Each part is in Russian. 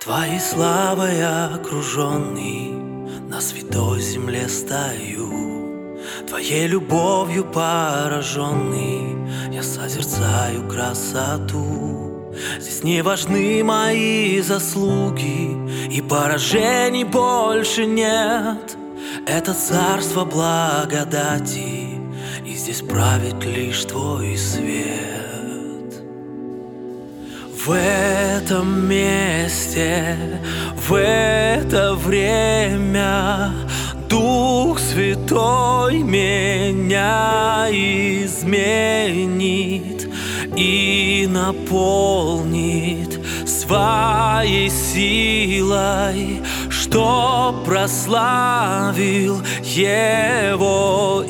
Твоей славой окруженный, на святой земле стою. Твоей любовью пораженный, я созерцаю красоту. Здесь не важны мои заслуги, и поражений больше нет. Это царство благодати, и здесь правит лишь Твой свет. В этом месте, в это время Дух Святой меня изменит и наполнит своей силой, чтоб прославил Его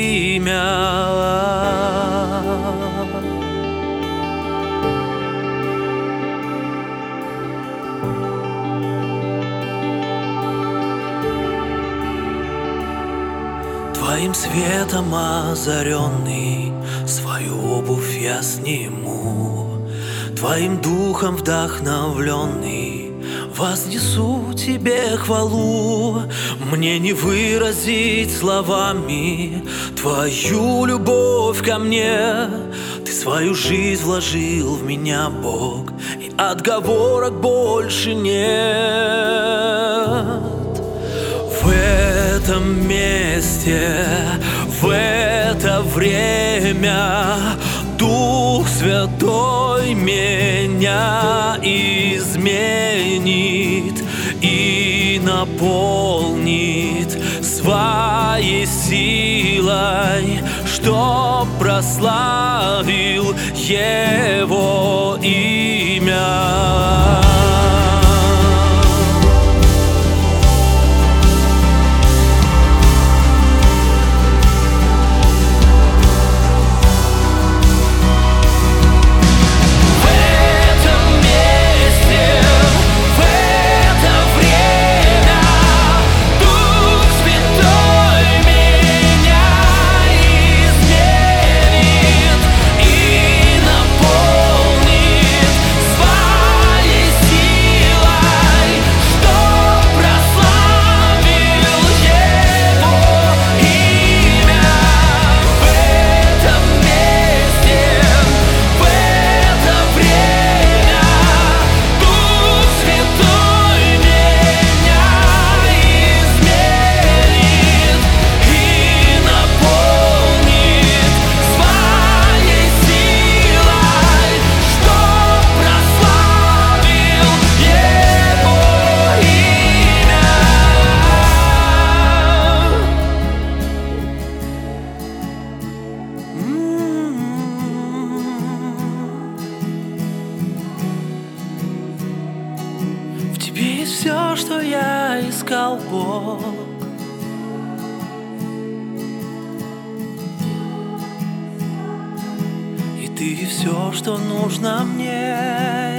имя. Твоим светом озаренный, свою обувь я сниму. Твоим духом вдохновленный, вознесу Тебе хвалу. Мне не выразить словами Твою любовь ко мне. Ты свою жизнь вложил в меня, Бог, и отговорок больше нет. В этом месте, в это время Дух Святой меня изменит и наполнит своей силой, чтоб прославил Его имя. Все, что я искал, Бог. И Ты все, что нужно мне.